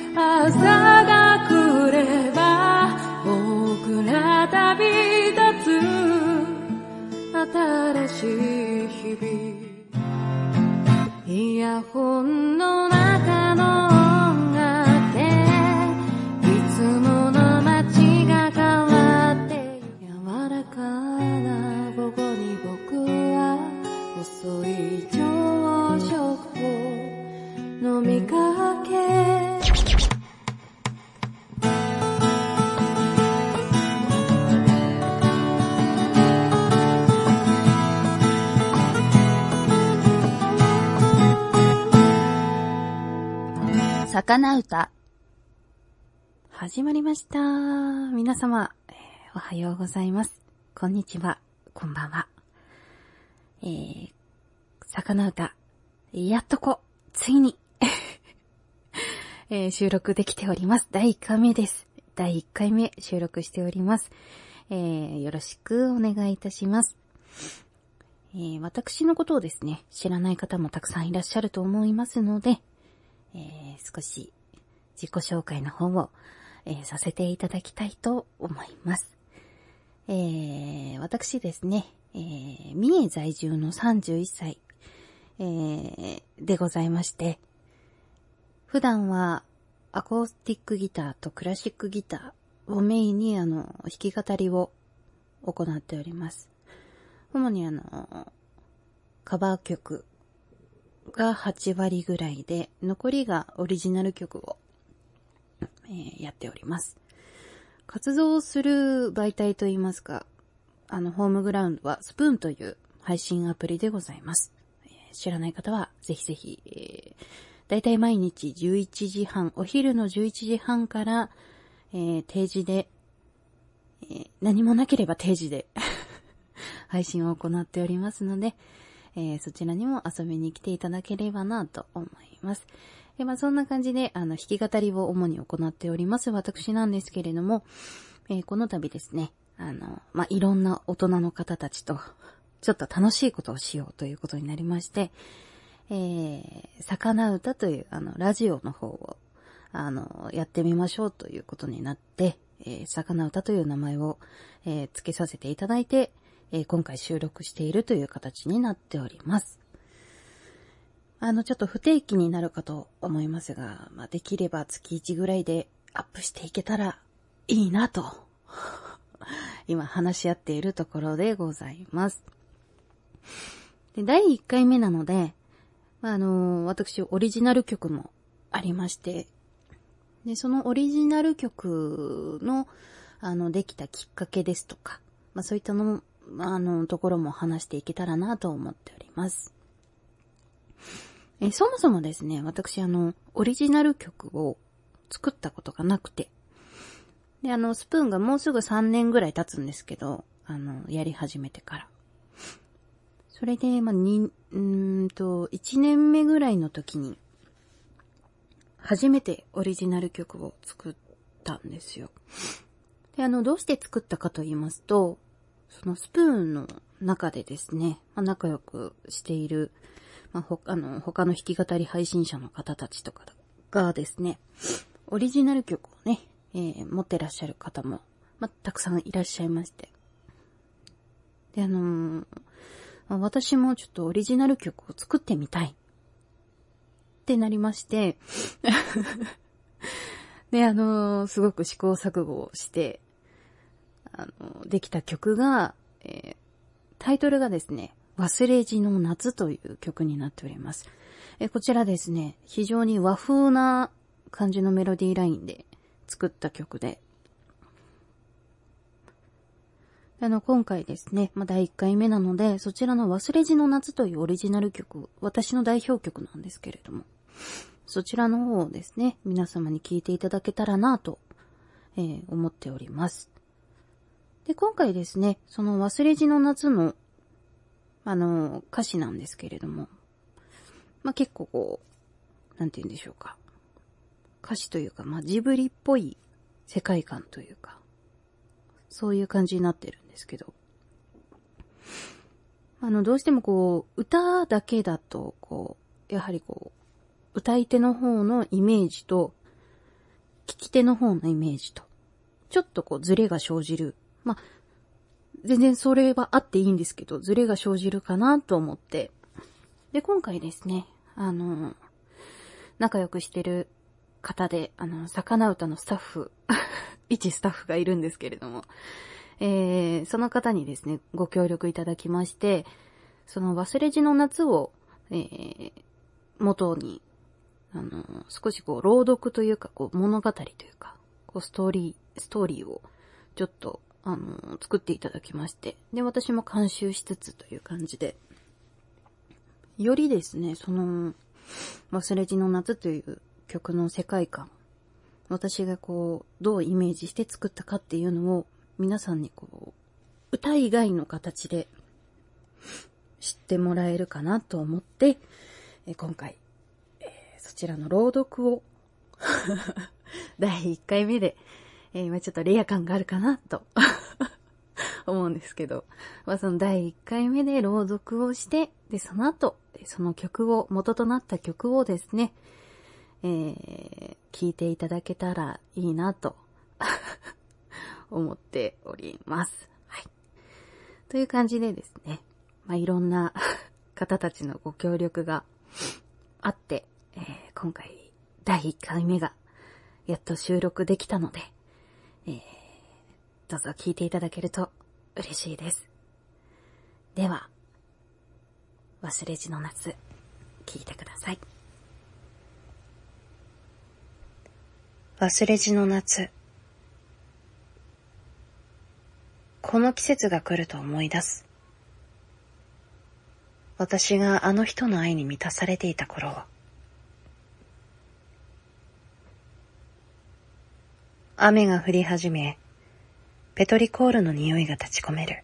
朝が来れば僕ら旅立つ新しい日々イヤホンの中の音楽でいつもの街が変わって柔らかな午後に僕は遅い朝食を飲みかけ魚歌始まりました。皆様、おはようございます。こんにちは、こんばんは。魚歌、やっとついに、収録できております。第1回目です。第1回目収録しております。よろしくお願いいたします。私のことをですね、知らない方もたくさんいらっしゃると思いますので、少し自己紹介の方を、させていただきたいと思います。私ですね、三重在住の31歳、でございまして、普段はアコースティックギターとクラシックギターをメインに弾き語りを行っております。主にカバー曲が8割ぐらいで、残りがオリジナル曲を、やっております。活動する媒体といいますか、ホームグラウンドはスプーンという配信アプリでございます。知らない方はぜひぜひ、だいたい毎日11時半、お昼の11時半から、定時で、何もなければ定時で配信を行っておりますので、そちらにも遊びに来ていただければなと思います。そんな感じで、弾き語りを主に行っております私なんですけれども、この度ですね、いろんな大人の方たちと、ちょっと楽しいことをしようということになりまして、魚歌という、ラジオの方を、やってみましょうということになって、魚歌という名前を、付けさせていただいて、今回収録しているという形になっております。ちょっと不定期になるかと思いますが、できれば月1ぐらいでアップしていけたらいいなと、今話し合っているところでございます。で、第1回目なので、私オリジナル曲もありまして、で、そのオリジナル曲の、できたきっかけですとか、そういったのところも話していけたらなと思っております。そもそもですね、私オリジナル曲を作ったことがなくて、で、スプーンがもうすぐ3年ぐらい経つんですけど、やり始めてから。それで、1年目ぐらいの時に、初めてオリジナル曲を作ったんですよ。で、どうして作ったかと言いますと、そのスプーンの中でですね、仲良くしている、他の弾き語り配信者の方たちとかがですね、オリジナル曲をね、持ってらっしゃる方も、たくさんいらっしゃいまして。で、私もちょっとオリジナル曲を作ってみたいってなりまして、で、すごく試行錯誤をして、できた曲が、タイトルがですね、忘れじの夏という曲になっております。こちらですね、非常に和風な感じのメロディーラインで作った曲で、今回ですね、第1回目なので、そちらの忘れじの夏というオリジナル曲、私の代表曲なんですけれども、そちらの方をですね、皆様に聴いていただけたらなと、思っております。で、今回ですね、その忘れじの夏の、歌詞なんですけれども、結構なんて言うんでしょうか。歌詞というか、ジブリっぽい世界観というか、そういう感じになってるんですけど、どうしても歌だけだと、やはり歌い手の方のイメージと、 聞き手の方のイメージと、ちょっとズレが生じる。全然それはあっていいんですけど、ズレが生じるかなと思って。で、今回ですね、仲良くしてる方で、魚歌のスタッフ、一スタッフがいるんですけれども、その方にですね、ご協力いただきまして、その忘れじの夏を、元に、少し朗読というか、物語というか、ストーリーを、ちょっと、作っていただきまして、で、私も監修しつつという感じで、よりですね、忘れじの夏という曲の世界観、私がどうイメージして作ったかっていうのを、皆さんに歌以外の形で知ってもらえるかなと思って、今回、そちらの朗読を第1回目で、今ちょっとレア感があるかなと思うんですけど、その第1回目で朗読をして、で、その後、その元となった曲をですね、聞いていただけたらいいなと思っております。はい。という感じでですね、いろんな方たちのご協力があって、今回第1回目がやっと収録できたので、どうぞ聞いていただけると嬉しいです。では、忘れじの夏、聞いてください。忘れじの夏。この季節が来ると思い出す。私があの人の愛に満たされていた頃は。雨が降り始め、ペトリコールの匂いが立ち込める。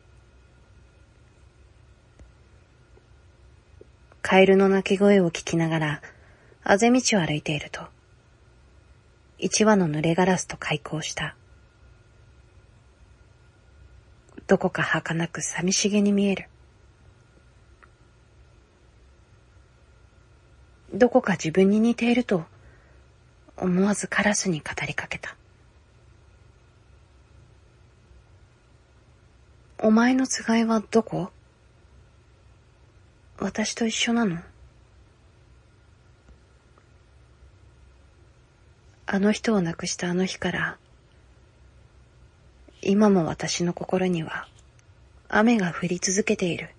カエルの鳴き声を聞きながら、あぜ道を歩いていると、一羽の濡れガラスと開口した。どこか儚く寂しげに見える。どこか自分に似ていると、思わずカラスに語りかけた。お前のつがいはどこ？私と一緒なの？あの人を亡くしたあの日から、今も私の心には雨が降り続けている。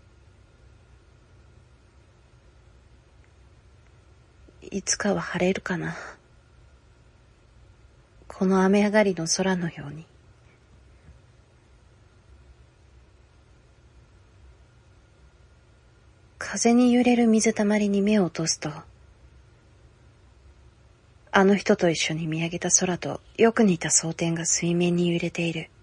いつかは晴れるかな。この雨上がりの空のように。風に揺れる水たまりに目を落とすと、あの人と一緒に見上げた空とよく似た蒼天が水面に揺れている。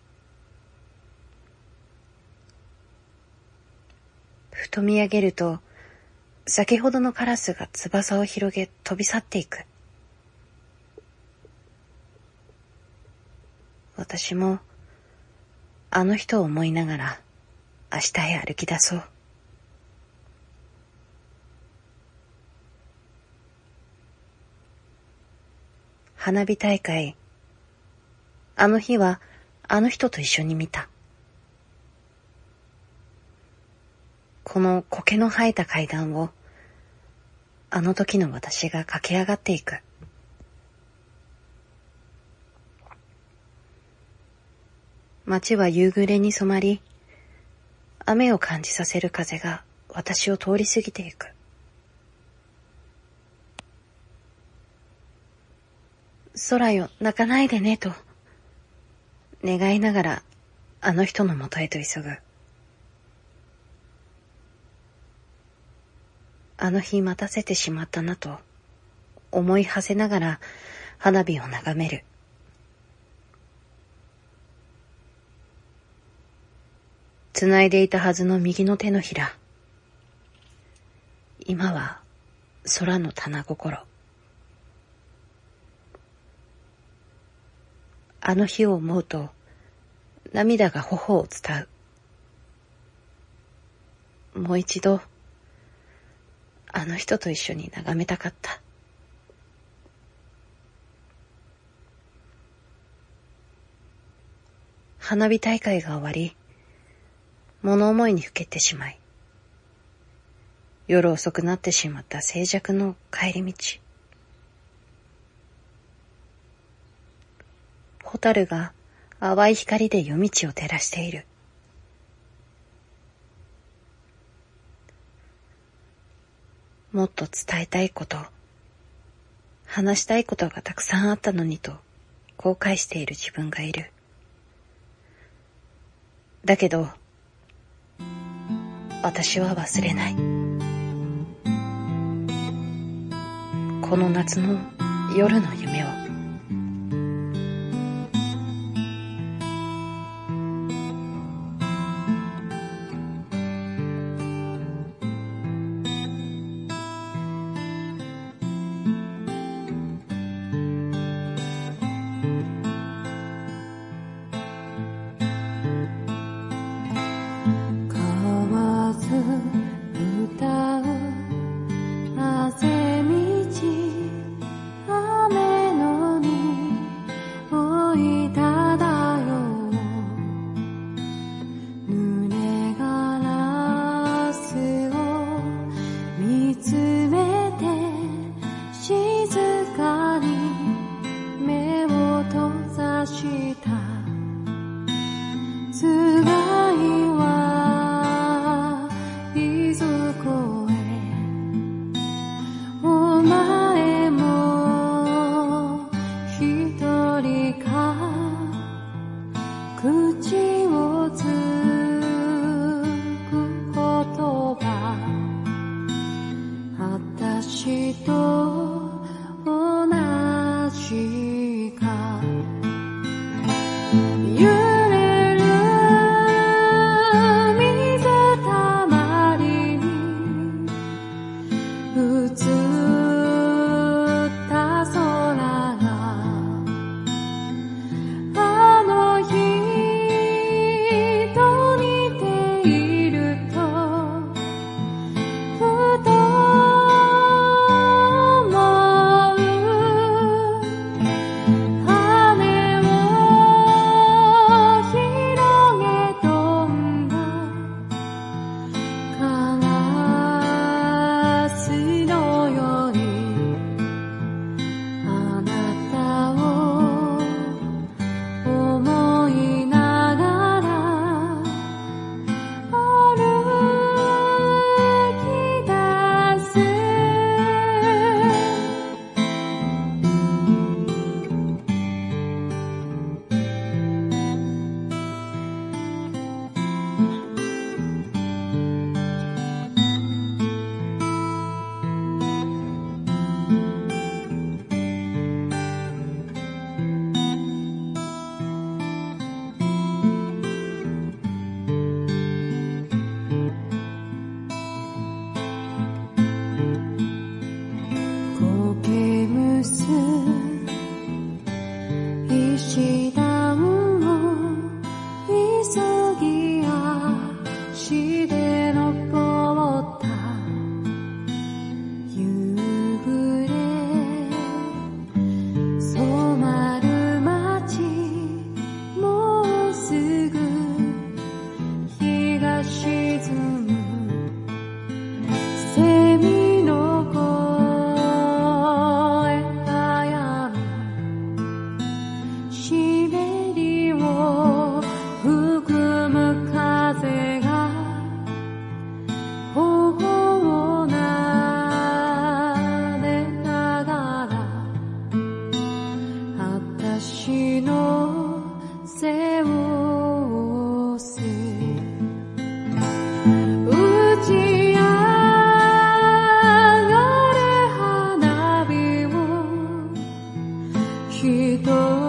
ふと見上げると、先ほどのカラスが翼を広げ飛び去っていく。私もあの人を思いながら明日へ歩き出そう。花火大会、あの日はあの人と一緒に見た。この苔の生えた階段をあの時の私が駆け上がっていく。街は夕暮れに染まり、雨を感じさせる風が私を通り過ぎていく。空よ、泣かないでねと願いながらあの人のもとへと急ぐ。あの日待たせてしまったなと思い馳せながら花火を眺める。つないでいたはずの右の手のひら、今は空の棚心。あの日を思うと涙が頬を伝う。もう一度あの人と一緒に眺めたかった。 花火大会が終わり、物思いにふけてしまい、夜遅くなってしまった静寂の帰り道。ホタルが淡い光で夜道を照らしている。もっと伝えたいこと、話したいことがたくさんあったのにと後悔している自分がいる。だけど、私は忘れない。この夏の夜の夢を。 人